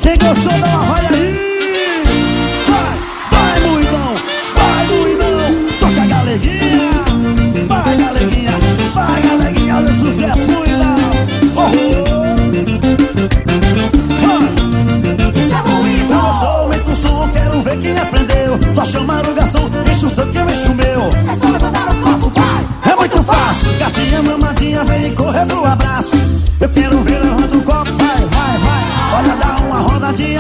Quem gostou dá uma vai aí. Vai Moidão, vai Moidão. Toca a galeguinha, vai galeguinha, vai galeguinha. Olha o sucesso, Moidão. Isso é Moidão. Começou, aumenta o som, quero ver quem aprendeu. Só chamar o garçom, enche o seu que eu encho o meu. É só levantar o copo, vai. É muito fácil. Gatinha, mamadinha, vem correr pro abraço. Eu quero ver levanta o copo, vai, vai, vai. Olha, dá uma rodadinha,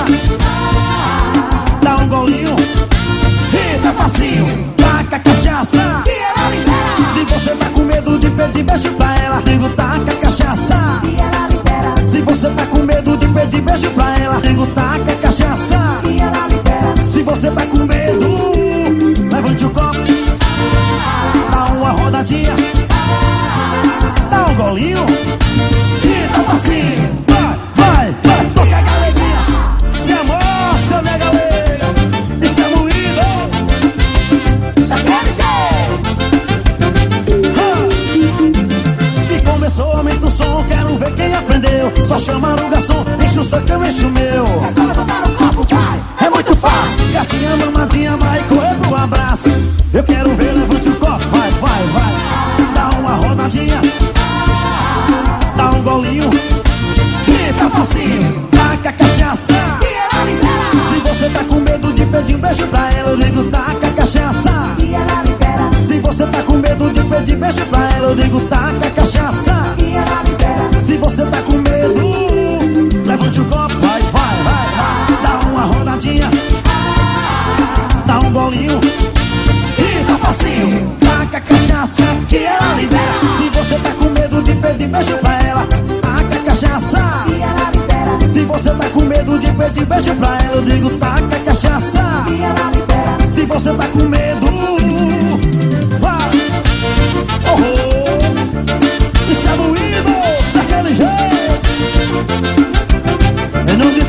dá um golinho e tá facinho. Taca a cachaça, Que ela libera. se você tá com medo de pedir beijo pra ela, digo taca a cachaça. Que ela libera. Se você tá com medo de pedir beijo pra ela, digo taca a cachaça. Que ela libera. Se você tá com medo, levante o copo, dá uma rodadinha, dá um golinho e tá facinho. Vai, vai, vai, toca a galeguinha. Se amostra, minha galega, isso é moído. Daquele jeito. E começou, aumenta o som, quero ver quem aprendeu. Só chamar o garçom, enche o seu que eu encho o meu. É só levantar o copo, vai. É muito fácil. Gatinha, mamadinha, vai correr pro abraço. Eu quero ver, levante o copo, vai, vai, vai. Dá uma rodadinha, dá um golinho e tá facinho. Taca a cachaça. Que ela libera. Se você tá com medo de pedir um beijo pra ela, eu digo taca a cachaça. Que ela libera. Se você tá com medo de pedir beijo pra ela, eu digo taca a cachaça. Que ela libera. Se você tá com medo, levante o copo, vai, vai, vai, vai. Dá uma rodadinha, dá um golinho e tá facinho. Taca a cachaça que ela libera. Se você tá com medo de pedir beijo pra ela, taca a cachaça. Que ela libera. Se você tá com medo de pedir beijo pra ela, eu digo taca a cachaça. Que ela libera. Se você tá com medo, vai. Isso é moído daquele jeito. Em nome de